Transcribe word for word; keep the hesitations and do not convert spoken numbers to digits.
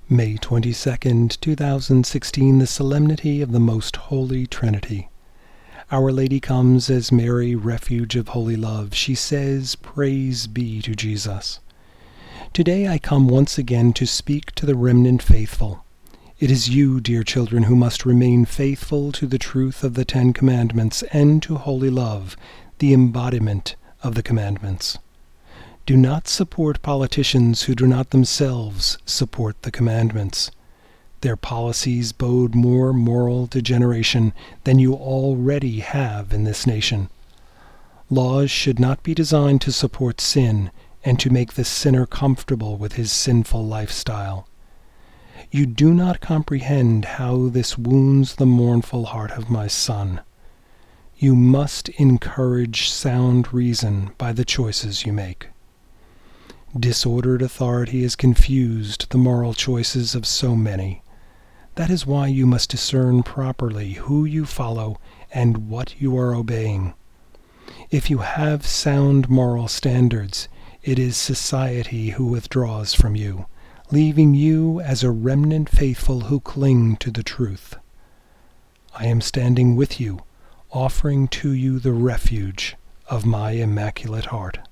May twenty-second, two thousand sixteen, the Solemnity of the Most Holy Trinity. Our Lady comes as Mary, refuge of holy love. She says, "Praise be to Jesus." Today I come once again to speak to the remnant faithful. It is you, dear children, who must remain faithful to the truth of the Ten Commandments and to holy love, the embodiment of the commandments. Do not support politicians who do not themselves support the commandments. Their policies bode more moral degeneration than you already have in this nation. Laws should not be designed to support sin and to make the sinner comfortable with his sinful lifestyle. You do not comprehend how this wounds the mournful heart of my son. You must encourage sound reason by the choices you make. Disordered authority has confused the moral choices of so many. That is why you must discern properly who you follow and what you are obeying. If you have sound moral standards, it is society who withdraws from you, leaving you as a remnant faithful who cling to the truth. I am standing with you, offering to you the refuge of my Immaculate Heart.